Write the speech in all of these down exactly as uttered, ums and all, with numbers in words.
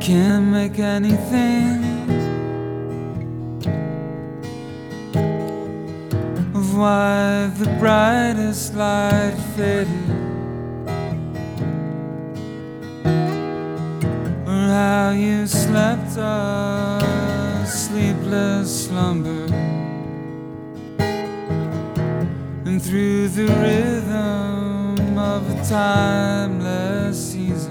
can't make anything of why the brightest light faded, or how you slept a sleepless slumber, and through the rhythm of a timeless season.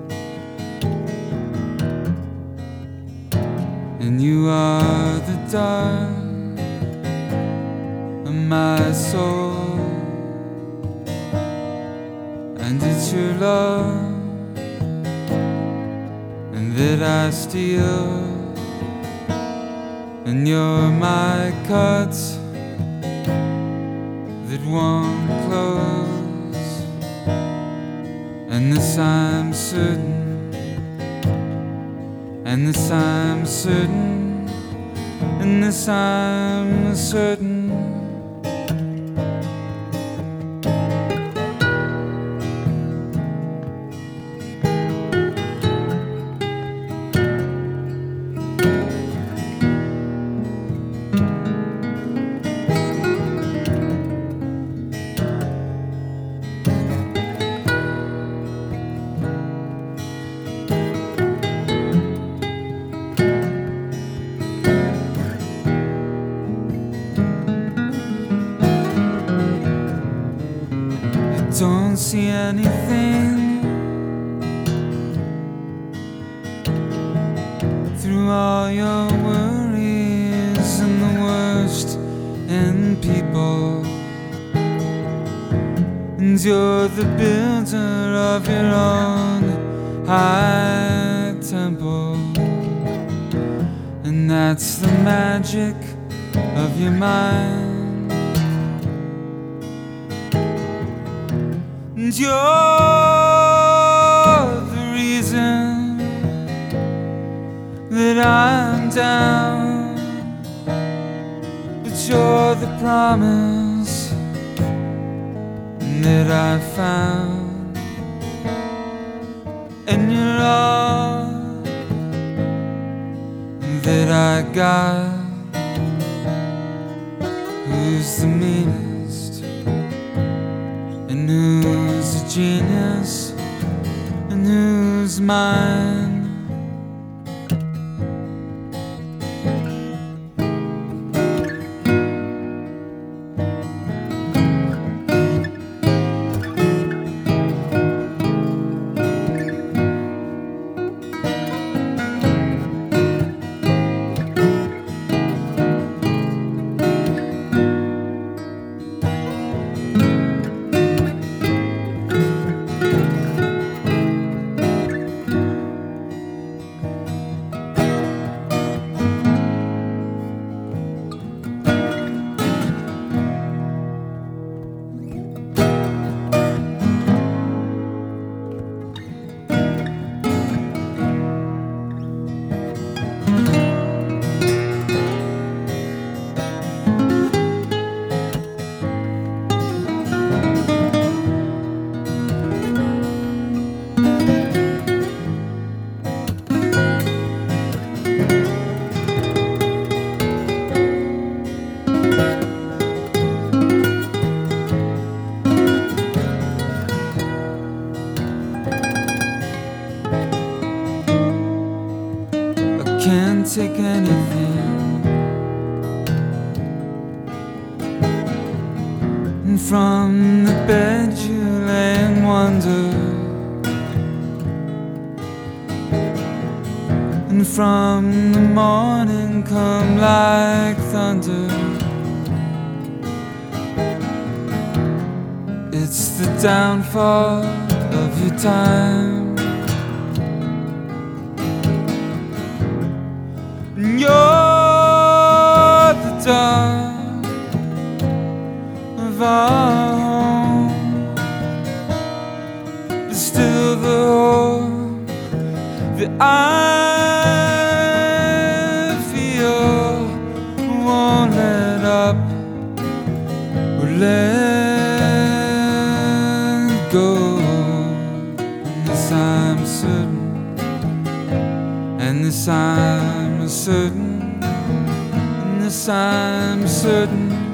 And you are the dark of my soul, and it's your love and that I steal, and you're my cuts that won't close. And this I'm certain, and this I'm certain, and this I'm certain. Don't see anything through all your worries and the worst in people, and you're the builder of your own high temple, and that's the magic of your mind. And you're the reason that I'm down, but you're the promise that I found, and you're all that I got. Who's the meanest, and who's a genius, and who's mine? Can't take anything, and from the bed you lay and wonder, and from the morning come like thunder. It's the downfall of your time. You're the dark of our home, but still the hope that I feel won't let up or let go. And this I'm certain, certain, and this I'm certain.